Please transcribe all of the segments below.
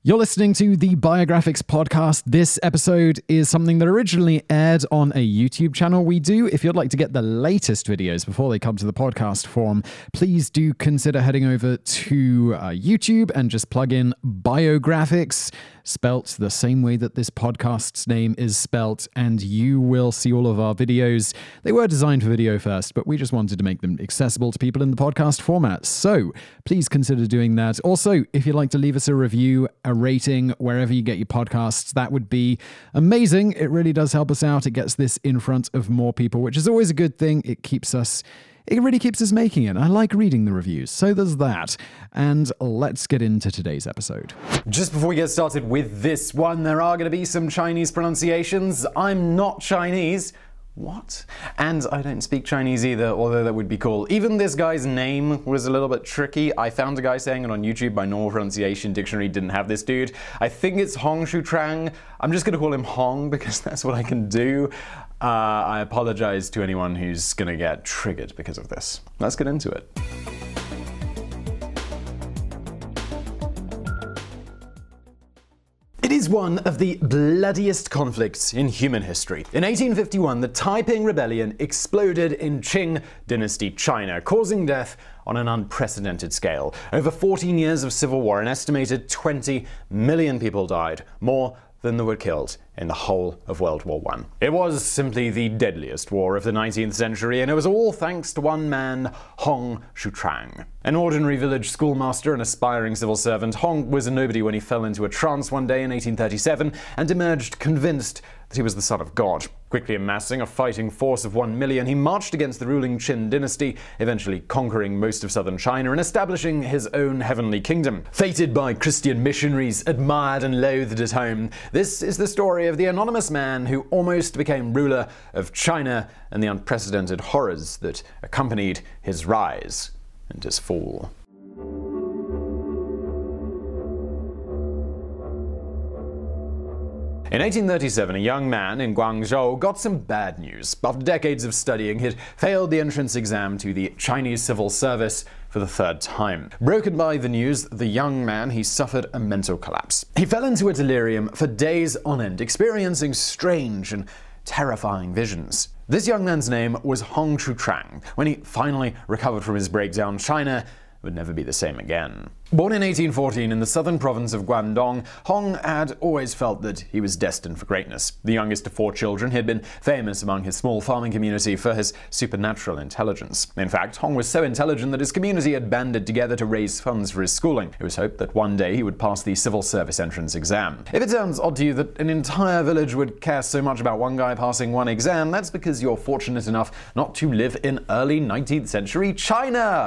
You're listening to the Biographics podcast. This episode is something that originally aired on a YouTube channel we do. If you'd like to get the latest videos before they come to the podcast form, please do consider heading over to YouTube and just plug in Biographics, spelt the same way that this podcast's name is spelt, and you will see all of our videos. They were designed for video first, but we just wanted to make them accessible to people in the podcast format. So please consider doing that. Also, if you'd like to leave us a review, a rating, wherever you get your podcasts, that would be amazing. It really does help us out. It gets this in front of more people, which is always a good thing. It really keeps us making it. I like reading the reviews, so there's that. And let's get into today's episode. Just before we get started with this one, there are going to be some Chinese pronunciations. I'm not Chinese. What? And I don't speak Chinese either, although that would be cool. Even this guy's name was a little bit tricky. I found a guy saying it on YouTube. My normal pronunciation dictionary didn't have this dude. I think it's Hong Shutrang. I'm just going to call him Hong because that's what I can do. I apologize to anyone who's going to get triggered because of this. Let's get into it. It is one of the bloodiest conflicts in human history. In 1851, the Taiping Rebellion exploded in Qing Dynasty China, causing death on an unprecedented scale. Over 14 years of civil war, an estimated 20 million people died, more than there were killed in the whole of World War I. It was simply the deadliest war of the 19th century, and it was all thanks to one man, Hong Shutrang. An ordinary village schoolmaster and aspiring civil servant, Hong was a nobody when he fell into a trance one day in 1837 and emerged convinced that he was the son of God. Quickly amassing a fighting force of 1 million, he marched against the ruling Qin dynasty, eventually conquering most of southern China and establishing his own heavenly kingdom. Fated by Christian missionaries, admired and loathed at home, this is the story of the anonymous man who almost became ruler of China and the unprecedented horrors that accompanied his rise and his fall. In 1837, a young man in Guangzhou got some bad news. After decades of studying, he'd failed the entrance exam to the Chinese civil service for the third time. Broken by the news, the young man, he suffered a mental collapse. He fell into a delirium for days on end, experiencing strange and terrifying visions. This young man's name was Hong Shutrang. When he finally recovered from his breakdown, China would never be the same again. Born in 1814 in the southern province of Guangdong, Hong had always felt that he was destined for greatness. The youngest of 4 children, he had been famous among his small farming community for his supernatural intelligence. In fact, Hong was so intelligent that his community had banded together to raise funds for his schooling. It was hoped that one day he would pass the civil service entrance exam. If it sounds odd to you that an entire village would care so much about one guy passing one exam, that's because you're fortunate enough not to live in early 19th century China.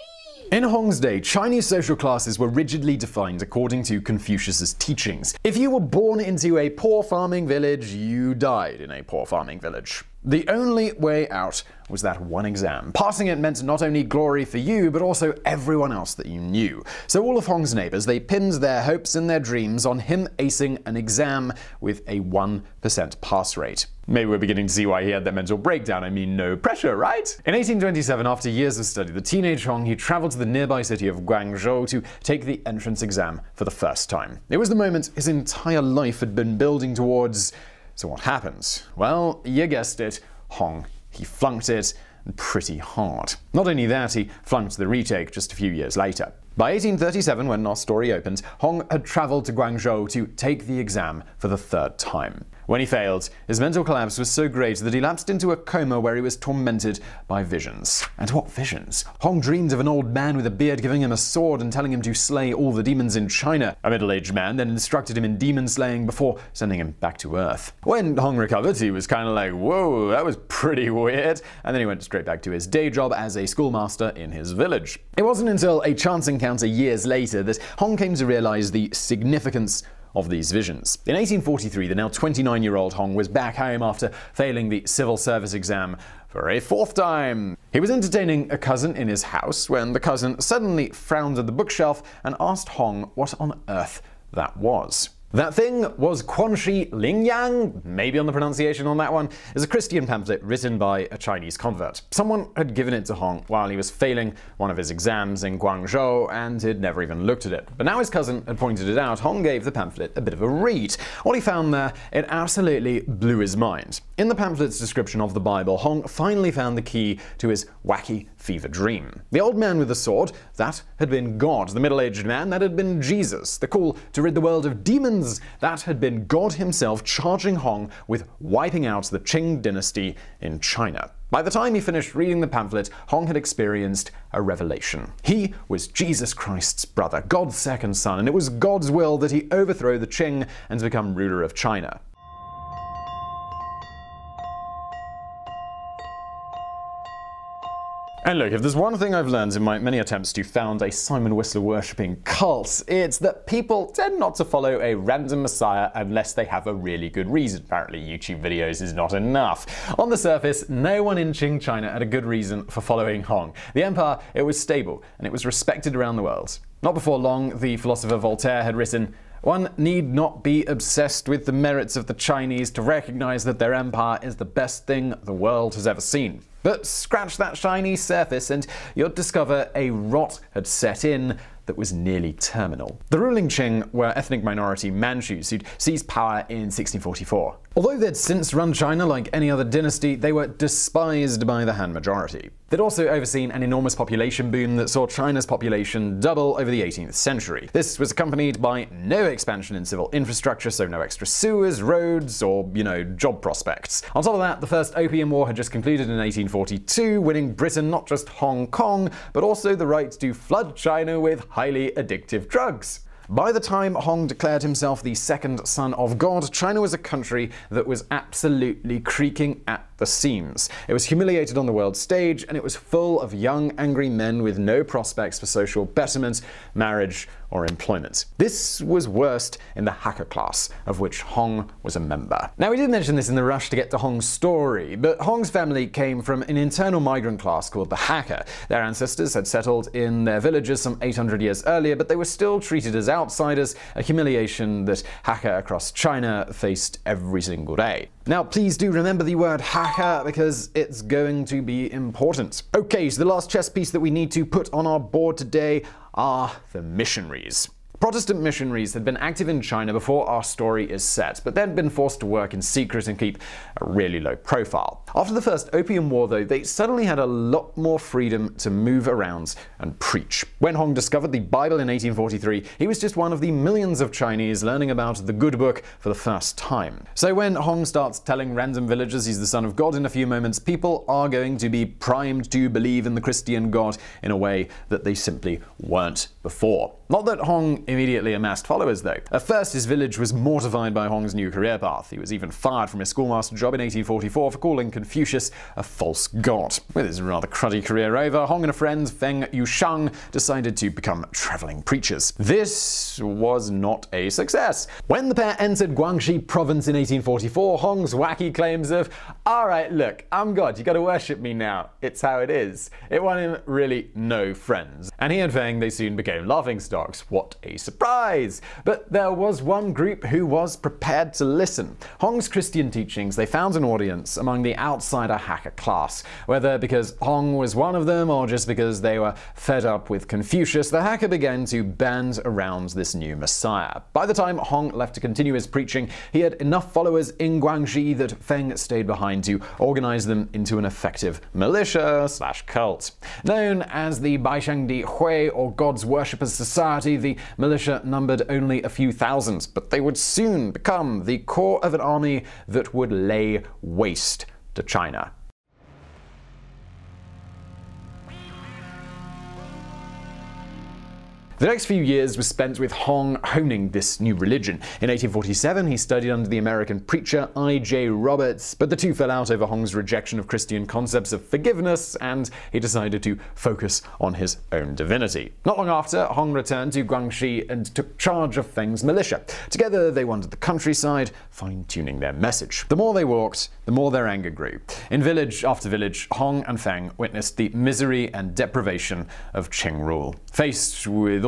In Hong's day, Chinese social classes were rigidly defined according to Confucius's teachings. If you were born into a poor farming village, you died in a poor farming village. The only way out was that one exam. Passing it meant not only glory for you, but also everyone else that you knew. So all of Hong's neighbors, they pinned their hopes and their dreams on him acing an exam with a 1% pass rate. Maybe we're beginning to see why he had that mental breakdown. I mean, no pressure, right? In 1827, after years of study, the teenage Hong, he traveled to the nearby city of Guangzhou to take the entrance exam for the first time. It was the moment his entire life had been building towards. So what happens? Well, you guessed it, Hong. He flunked it, and pretty hard. Not only that, he flunked the retake just a few years later. By 1837, when our story opened, Hong had traveled to Guangzhou to take the exam for the 3rd time. When he failed, his mental collapse was so great that he lapsed into a coma where he was tormented by visions. And what visions? Hong dreamed of an old man with a beard giving him a sword and telling him to slay all the demons in China. A middle-aged man then instructed him in demon slaying before sending him back to Earth. When Hong recovered, he was kind of like, whoa, that was pretty weird. And then he went straight back to his day job as a schoolmaster in his village. It wasn't until a chance encounter years later that Hong came to realize the significance of these visions. In 1843, the now 29-year-old Hong was back home after failing the civil service exam for a 4th time. He was entertaining a cousin in his house when the cousin suddenly frowned at the bookshelf and asked Hong what on earth that was. That thing was Quanxi Lingyang, maybe on the pronunciation on that one, is a Christian pamphlet written by a Chinese convert. Someone had given it to Hong while he was failing one of his exams in Guangzhou and had never even looked at it. But now his cousin had pointed it out, Hong gave the pamphlet a bit of a read. What he found there, it absolutely blew his mind. In the pamphlet's description of the Bible, Hong finally found the key to his wacky fever dream. The old man with the sword, that had been God. The middle-aged man, that had been Jesus. The call to rid the world of demons, that had been God himself charging Hong with wiping out the Qing dynasty in China. By the time he finished reading the pamphlet, Hong had experienced a revelation. He was Jesus Christ's brother, God's second son, and it was God's will that he overthrow the Qing and become ruler of China. And look, if there's one thing I've learned in my many attempts to found a Simon Whistler worshipping cult, it's that people tend not to follow a random messiah unless they have a really good reason. Apparently YouTube videos is not enough. On the surface, no one in Qing China had a good reason for following Hong. The empire, it was stable, and it was respected around the world. Not before long, the philosopher Voltaire had written, "One need not be obsessed with the merits of the Chinese to recognize that their empire is the best thing the world has ever seen." But scratch that shiny surface and you'd discover a rot had set in that was nearly terminal. The ruling Qing were ethnic minority Manchus who'd seized power in 1644. Although they'd since run China like any other dynasty, they were despised by the Han majority. They'd also overseen an enormous population boom that saw China's population double over the 18th century. This was accompanied by no expansion in civil infrastructure, so no extra sewers, roads, or, job prospects. On top of that, the First Opium War had just concluded in 1842, winning Britain not just Hong Kong, but also the right to flood China with highly addictive drugs. By the time Hong declared himself the second son of God, China was a country that was absolutely creaking at the seams. It was humiliated on the world stage, and it was full of young, angry men with no prospects for social betterment, marriage, or employment. This was worst in the Hakka class, of which Hong was a member. Now, we did mention this in the rush to get to Hong's story, but Hong's family came from an internal migrant class called the Hakka. Their ancestors had settled in their villages some 800 years earlier, but they were still treated as outsiders, a humiliation that Hakka across China faced every single day. Now, please do remember the word Hakka because it's going to be important. Okay, so the last chess piece that we need to put on our board today are the missionaries. Protestant missionaries had been active in China before our story is set, but they'd been forced to work in secret and keep a really low profile. After the First Opium War, though, they suddenly had a lot more freedom to move around and preach. When Hong discovered the Bible in 1843, he was just one of the millions of Chinese learning about the Good Book for the first time. So when Hong starts telling random villagers he's the son of God in a few moments, people are going to be primed to believe in the Christian God in a way that they simply weren't before. Not that Hong immediately amassed followers, though. At first, his village was mortified by Hong's new career path. He was even fired from his schoolmaster job in 1844 for calling Confucius a false god. With his rather cruddy career over, Hong and a friend, Feng Yushang, decided to become traveling preachers. This was not a success. When the pair entered Guangxi province in 1844, Hong's wacky claims of, "Alright, look, I'm God, you gotta worship me now. It's how it is," it won him really no friends. And he and Feng, they soon became laughingstocks. What a surprise! But there was one group who was prepared to listen. Hong's Christian teachings, they found an audience among the outsider Hakka class. Whether because Hong was one of them or just because they were fed up with Confucius, the Hakka began to band around this new messiah. By the time Hong left to continue his preaching, he had enough followers in Guangxi that Feng stayed behind to organize them into an effective militia/cult. Known as the Baishangdi Hui, or God's Worshippers Society, the militia numbered only a few thousand, but they would soon become the core of an army that would lay waste to China. The next few years were spent with Hong honing this new religion. In 1847, he studied under the American preacher I.J. Roberts, but the two fell out over Hong's rejection of Christian concepts of forgiveness, and he decided to focus on his own divinity. Not long after, Hong returned to Guangxi and took charge of Feng's militia. Together, they wandered the countryside, fine-tuning their message. The more they walked, the more their anger grew. In village after village, Hong and Feng witnessed the misery and deprivation of Qing rule. Faced with all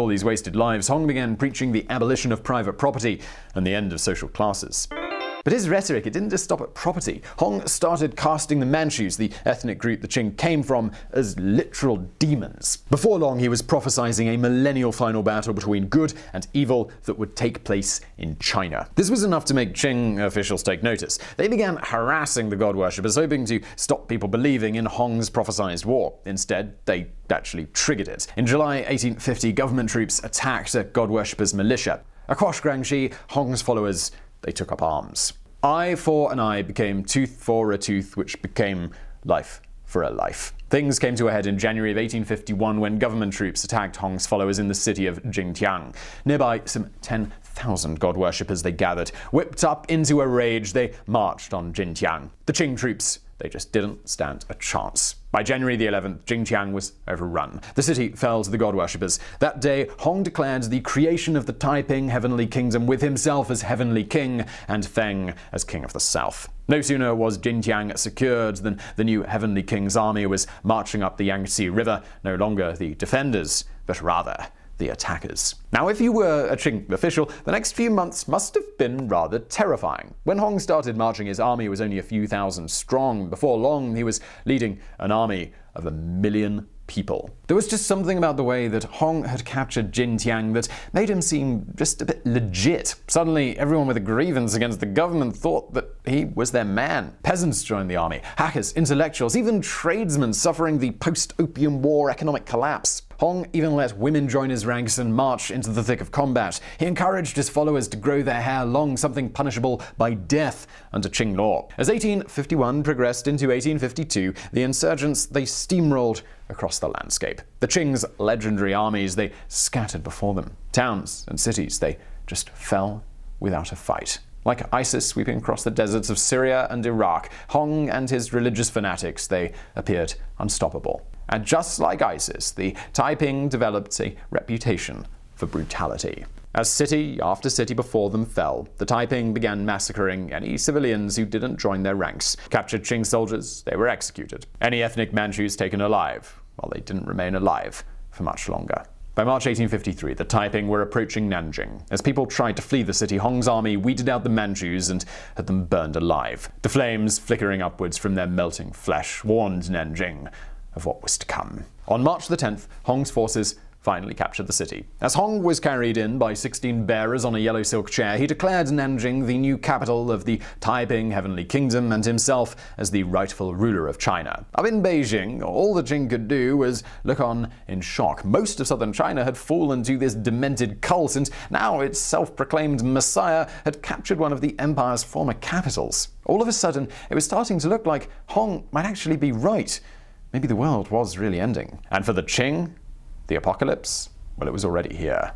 all these wasted lives, Hong began preaching the abolition of private property and the end of social classes. But his rhetoric, it didn't just stop at property. Hong started casting the Manchus, the ethnic group the Qing came from, as literal demons. Before long, he was prophesying a millennial final battle between good and evil that would take place in China. This was enough to make Qing officials take notice. They began harassing the god worshippers, hoping to stop people believing in Hong's prophesied war. Instead, they actually triggered it. In July 1850, government troops attacked a god worshippers' militia. Across Guangxi, Hong's followers, they took up arms. Eye for an eye became tooth for a tooth, which became life for a life. Things came to a head in January of 1851 when government troops attacked Hong's followers in the city of Jingtiang. Nearby, some 10,000 god worshippers they gathered. Whipped up into a rage, they marched on Jingtiang. The Qing troops, they just didn't stand a chance. By January the 11th, Jingtiang was overrun. The city fell to the god worshippers. That day, Hong declared the creation of the Taiping Heavenly Kingdom with himself as Heavenly King and Feng as King of the South. No sooner was Jingtiang secured than the new Heavenly King's army was marching up the Yangtze River, no longer the defenders, but rather the attackers. Now, if you were a Qing official, the next few months must have been rather terrifying. When Hong started marching, his army was only a few thousand strong. Before long, he was leading an army of 1 million people. There was just something about the way that Hong had captured Jingtiang that made him seem just a bit legit. Suddenly, everyone with a grievance against the government thought that he was their man. Peasants joined the army, hackers, intellectuals, even tradesmen suffering the post-Opium War economic collapse. Hong even let women join his ranks and march into the thick of combat. He encouraged his followers to grow their hair long, something punishable by death under Qing law. As 1851 progressed into 1852, the insurgents, they steamrolled across the landscape. The Qing's legendary armies, they scattered before them. Towns and cities, they just fell without a fight. Like ISIS sweeping across the deserts of Syria and Iraq, Hong and his religious fanatics, they appeared unstoppable. And just like ISIS, the Taiping developed a reputation for brutality. As city after city before them fell, the Taiping began massacring any civilians who didn't join their ranks. Captured Qing soldiers, they were executed. Any ethnic Manchus taken alive, well, they didn't remain alive for much longer. By March 1853, the Taiping were approaching Nanjing. As people tried to flee the city, Hong's army weeded out the Manchus and had them burned alive. The flames, flickering upwards from their melting flesh, warned Nanjing of what was to come. On March the 10th, Hong's forces finally captured the city. As Hong was carried in by 16 bearers on a yellow silk chair, he declared Nanjing the new capital of the Taiping Heavenly Kingdom and himself as the rightful ruler of China. Up in Beijing, all the Qing could do was look on in shock. Most of southern China had fallen to this demented cult, and now its self-proclaimed messiah had captured one of the empire's former capitals. All of a sudden, it was starting to look like Hong might actually be right. Maybe the world was really ending. And for the Qing, the apocalypse, well, it was already here.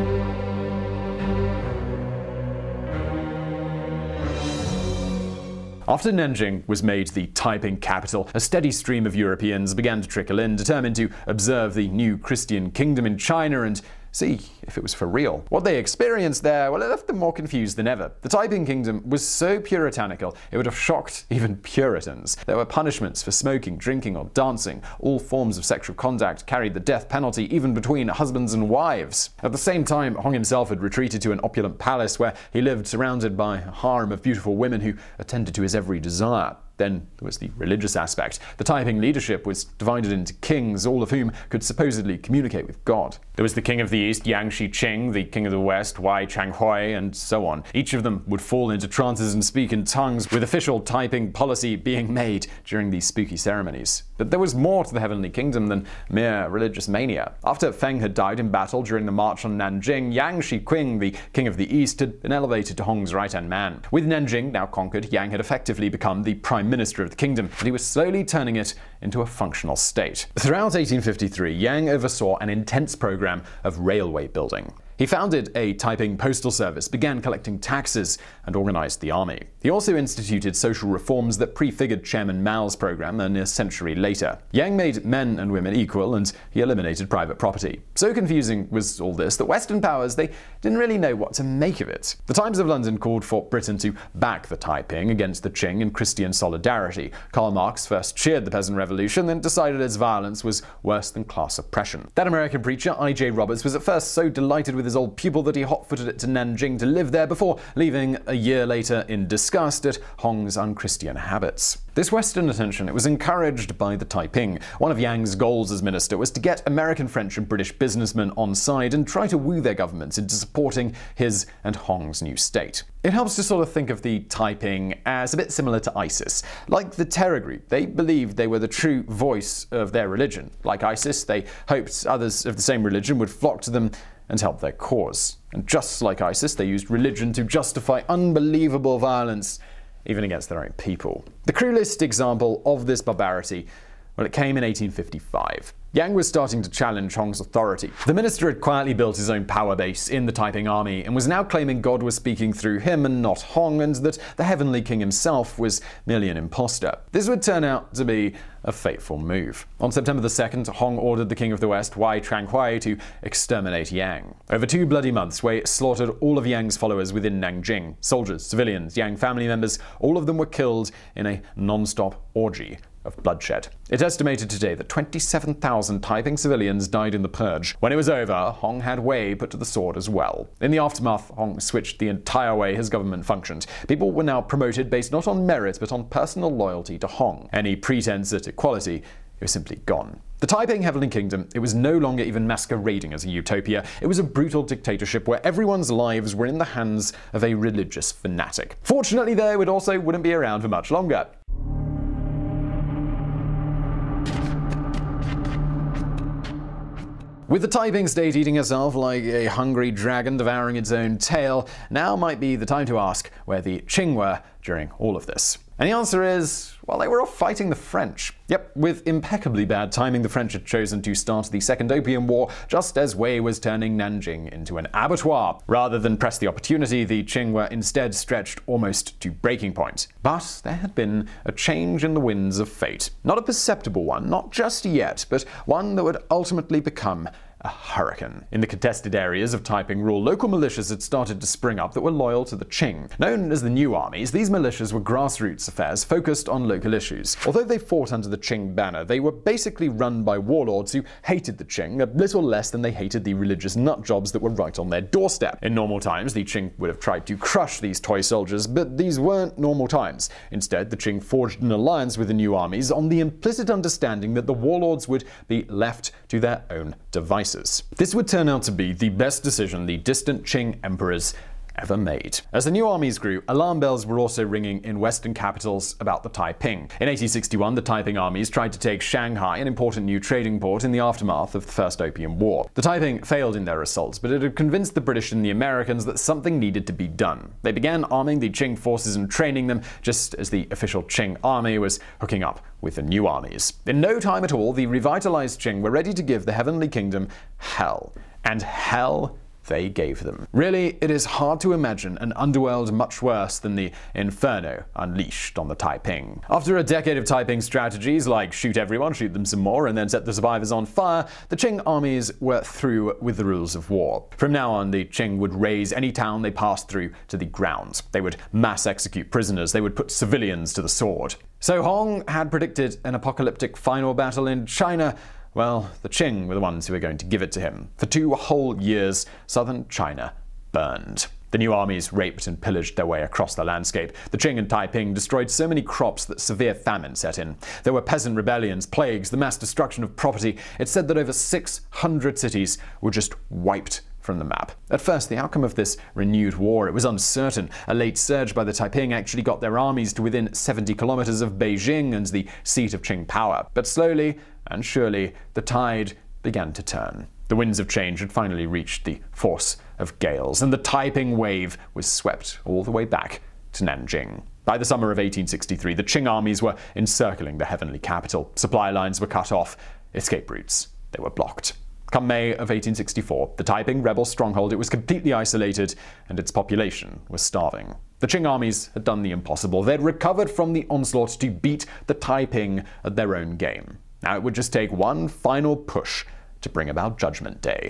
After Nanjing was made the Taiping capital, a steady stream of Europeans began to trickle in, determined to observe the new Christian kingdom in China and see if it was for real. What they experienced there, well, it left them more confused than ever. The Taiping kingdom was so puritanical, it would have shocked even Puritans. There were punishments for smoking, drinking, or dancing. All forms of sexual contact carried the death penalty, even between husbands and wives. At the same time, Hong himself had retreated to an opulent palace where he lived surrounded by a harem of beautiful women who attended to his every desire. Then there was the religious aspect. The Taiping leadership was divided into kings, all of whom could supposedly communicate with God. There was the king of the east, Yang Shiqing, the king of the west, Wai Changhui, and so on. Each of them would fall into trances and speak in tongues, with official Taiping policy being made during these spooky ceremonies. But there was more to the Heavenly Kingdom than mere religious mania. After Feng had died in battle during the march on Nanjing, Yang Shiqing, the king of the east, had been elevated to Hong's right-hand man. With Nanjing now conquered, Yang had effectively become the prime minister of the kingdom, and he was slowly turning it into a functional state. Throughout 1853, Yang oversaw an intense program of railway building. He founded a Taiping postal service, began collecting taxes, and organized the army. He also instituted social reforms that prefigured Chairman Mao's program a century later. Yang made men and women equal, and he eliminated private property. So confusing was all this that Western powers, they didn't really know what to make of it. The Times of London called for Britain to back the Taiping against the Qing in Christian solidarity. Karl Marx first cheered the peasant revolution, then decided its violence was worse than class oppression. That American preacher, I.J. Roberts, was at first so delighted with his old pupil that he hot-footed it to Nanjing to live there before leaving a year later in disgust at Hong's unchristian habits. This Western attention, it was encouraged by the Taiping. One of Yang's goals as minister was to get American, French, and British businessmen on side and try to woo their governments into supporting his and Hong's new state. It helps to sort of think of the Taiping as a bit similar to ISIS. Like the terror group, they believed they were the true voice of their religion. Like ISIS, they hoped others of the same religion would flock to them and help their cause. And just like ISIS, they used religion to justify unbelievable violence, even against their own people. The cruelest example of this barbarity, well, it came in 1855. Yang was starting to challenge Hong's authority. The minister had quietly built his own power base in the Taiping army and was now claiming God was speaking through him and not Hong, and that the heavenly king himself was merely an impostor. This would turn out to be a fateful move. On September the 2nd, Hong ordered the king of the West, Wei Changhui, to exterminate Yang. Over 2 bloody months, Wei slaughtered all of Yang's followers within Nanjing. Soldiers, civilians, Yang family members, all of them were killed in a non-stop orgy of bloodshed. It's estimated today that 27,000 Taiping civilians died in the purge. When it was over, Hong had Wei put to the sword as well. In the aftermath, Hong switched the entire way his government functioned. People were now promoted based not on merit but on personal loyalty to Hong. Any pretense at equality was simply gone. The Taiping Heavenly Kingdom, it was no longer even masquerading as a utopia. It was a brutal dictatorship where everyone's lives were in the hands of a religious fanatic. Fortunately, they wouldn't be around for much longer. With the Taiping state eating itself like a hungry dragon devouring its own tail, now might be the time to ask where the Qing were during all of this. And the answer is, well, they were off fighting the French. Yep, with impeccably bad timing, the French had chosen to start the Second Opium War just as Wei was turning Nanjing into an abattoir. Rather than press the opportunity, the Qing were instead stretched almost to breaking point. But there had been a change in the winds of fate. Not a perceptible one, not just yet, but one that would ultimately become a hurricane. In the contested areas of Taiping rule, local militias had started to spring up that were loyal to the Qing. Known as the New Armies, these militias were grassroots affairs focused on local issues. Although they fought under the Qing banner, they were basically run by warlords who hated the Qing a little less than they hated the religious nutjobs that were right on their doorstep. In normal times, the Qing would have tried to crush these toy soldiers, but these weren't normal times. Instead, the Qing forged an alliance with the New Armies on the implicit understanding that the warlords would be left to their own devices. This would turn out to be the best decision the distant Qing emperors ever made. As the New Armies grew, alarm bells were also ringing in Western capitals about the Taiping. In 1861, the Taiping armies tried to take Shanghai, an important new trading port, in the aftermath of the First Opium War. The Taiping failed in their assaults, but it had convinced the British and the Americans that something needed to be done. They began arming the Qing forces and training them, just as the official Qing army was hooking up with the New Armies. In no time at all, the revitalized Qing were ready to give the Heavenly Kingdom hell. And hell they gave them. Really, it is hard to imagine an underworld much worse than the inferno unleashed on the Taiping. After a decade of Taiping strategies like shoot everyone, shoot them some more, and then set the survivors on fire, the Qing armies were through with the rules of war. From now on, the Qing would raze any town they passed through to the ground. They would mass execute prisoners. They would put civilians to the sword. So Hong had predicted an apocalyptic final battle in China. Well, the Qing were the ones who were going to give it to him. For 2 whole years, southern China burned. The New Armies raped and pillaged their way across the landscape. The Qing and Taiping destroyed so many crops that severe famine set in. There were peasant rebellions, plagues, the mass destruction of property. It's said that over 600 cities were just wiped from the map. At first, the outcome of this renewed war, it was uncertain. A late surge by the Taiping actually got their armies to within 70 kilometers of Beijing and the seat of Qing power. But slowly and surely, the tide began to turn. The winds of change had finally reached the force of gales, and the Taiping wave was swept all the way back to Nanjing. By the summer of 1863, the Qing armies were encircling the heavenly capital. Supply lines were cut off, escape routes, they were blocked. Come May of 1864, the Taiping rebel stronghold, it was completely isolated and its population was starving. The Qing armies had done the impossible. They'd recovered from the onslaught to beat the Taiping at their own game. Now it would just take one final push to bring about Judgment Day.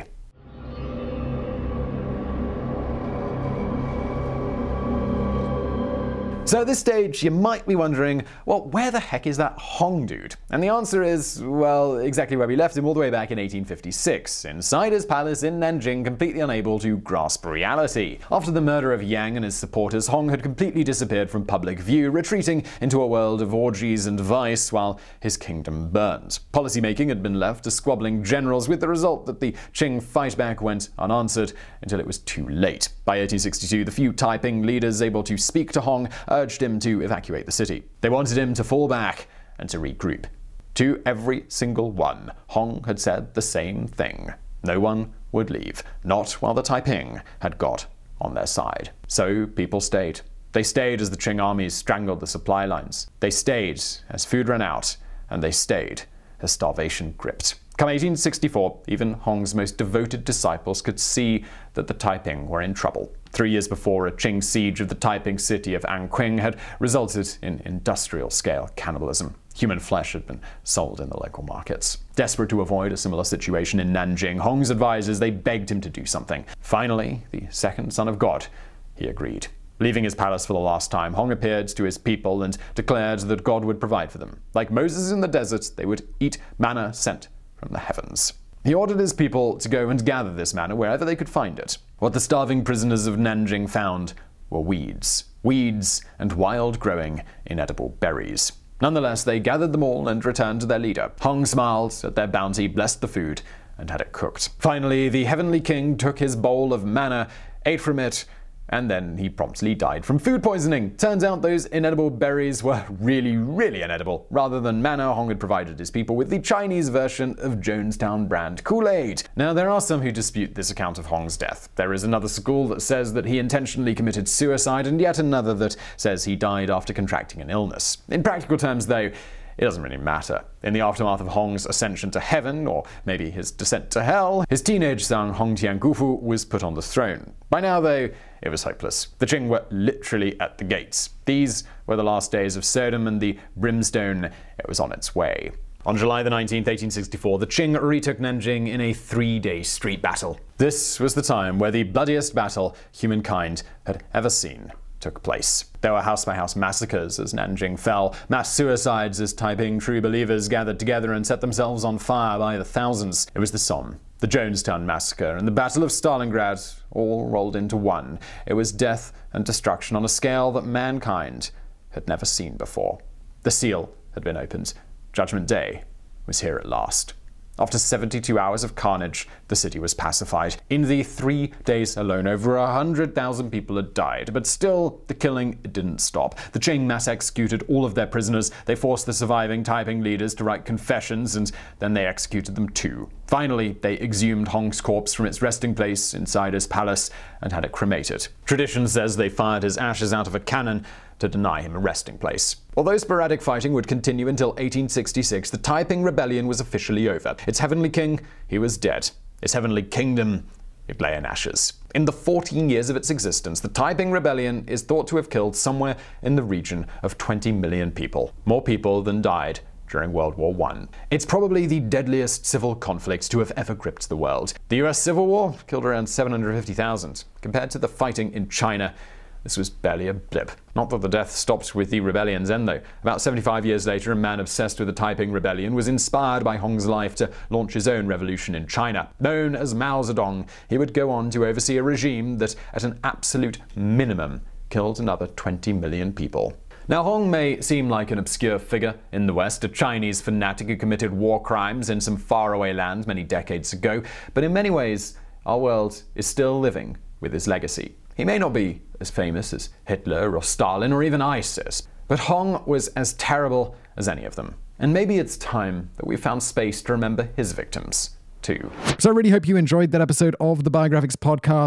So at this stage, you might be wondering, well, where the heck is that Hong dude? And the answer is, well, exactly where we left him all the way back in 1856, inside his palace in Nanjing, completely unable to grasp reality. After the murder of Yang and his supporters, Hong had completely disappeared from public view, retreating into a world of orgies and vice while his kingdom burned. Policymaking had been left to squabbling generals, with the result that the Qing fight back went unanswered until it was too late. By 1862, the few Taiping leaders able to speak to Hong urged him to evacuate the city. They wanted him to fall back and to regroup. To every single one, Hong had said the same thing. No one would leave, not while the Taiping had got on their side. So people stayed. They stayed as the Qing armies strangled the supply lines. They stayed as food ran out, and they stayed as starvation gripped. Come 1864, even Hong's most devoted disciples could see that the Taiping were in trouble. 3 years before, a Qing siege of the Taiping city of Anqing had resulted in industrial-scale cannibalism. Human flesh had been sold in the local markets. Desperate to avoid a similar situation in Nanjing, Hong's advisors, they begged him to do something. Finally, the second son of God, he agreed. Leaving his palace for the last time, Hong appeared to his people and declared that God would provide for them. Like Moses in the desert, they would eat manna sent from the heavens. He ordered his people to go and gather this manna wherever they could find it. What the starving prisoners of Nanjing found were weeds. Weeds and wild-growing, inedible berries. Nonetheless, they gathered them all and returned to their leader. Hong smiled at their bounty, blessed the food, and had it cooked. Finally, the heavenly king took his bowl of manna, ate from it, and then he promptly died from food poisoning. Turns out those inedible berries were really inedible. Rather than manna, Hong had provided his people with the Chinese version of Jonestown brand Kool-Aid. Now, there are some who dispute this account of Hong's death. There is another school that says that he intentionally committed suicide, and yet another that says he died after contracting an illness. In practical terms, though, it doesn't really matter. In the aftermath of Hong's ascension to heaven, or maybe his descent to hell, his teenage son Hong Tiangufu was put on the throne. By now, though, it was hopeless. The Qing were literally at the gates. These were the last days of Sodom, and the brimstone, it was on its way. On July the 19th, 1864, the Qing retook Nanjing in a 3-day street battle. This was the time where the bloodiest battle humankind had ever seen took place. There were house-by-house massacres as Nanjing fell, mass suicides as Taiping true believers gathered together and set themselves on fire by the thousands. It was the Somme, the Jonestown massacre, and the Battle of Stalingrad all rolled into one. It was death and destruction on a scale that mankind had never seen before. The seal had been opened. Judgment Day was here at last. After 72 hours of carnage, the city was pacified. In the 3 days alone, over 100,000 people had died. But still, the killing didn't stop. The Qing mass executed all of their prisoners. They forced the surviving Taiping leaders to write confessions, and then they executed them too. Finally, they exhumed Hong's corpse from its resting place inside his palace and had it cremated. Tradition says they fired his ashes out of a cannon to deny him a resting place. Although sporadic fighting would continue until 1866, the Taiping rebellion was officially over. Its heavenly king, he was dead. Its heavenly kingdom, it lay in ashes. In the 14 years of its existence, the Taiping rebellion is thought to have killed somewhere in the region of 20 million people. More people than died during World War I. It's probably the deadliest civil conflict to have ever gripped the world. The US Civil War killed around 750,000. Compared to the fighting in China, this was barely a blip. Not that the death stopped with the rebellion's end, though. About 75 years later, a man obsessed with the Taiping rebellion was inspired by Hong's life to launch his own revolution in China. Known as Mao Zedong, he would go on to oversee a regime that, at an absolute minimum, killed another 20 million people. Now, Hong may seem like an obscure figure in the West, a Chinese fanatic who committed war crimes in some faraway land many decades ago, but in many ways, our world is still living with his legacy. He may not be as famous as Hitler or Stalin or even ISIS, but Hong was as terrible as any of them. And maybe it's time that we found space to remember his victims, too. So I really hope you enjoyed that episode of the Biographics podcast.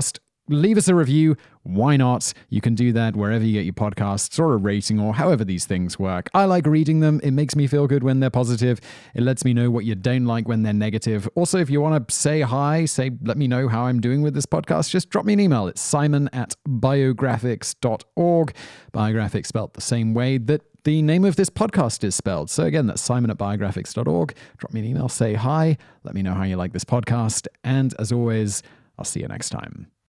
leave us a review. Why not? You can do that wherever you get your podcasts, or a rating, or however these things work. I like reading them. It makes me feel good when they're positive. It lets me know what you don't like when they're negative. Also, if you want to say hi, let me know how I'm doing with this podcast, just drop me an email. It's simon@biographics.org. Biographics spelled the same way that the name of this podcast is spelled. So again, that's simon@biographics.org. Drop me an email, say hi, let me know how you like this podcast. And as always, I'll see you next time.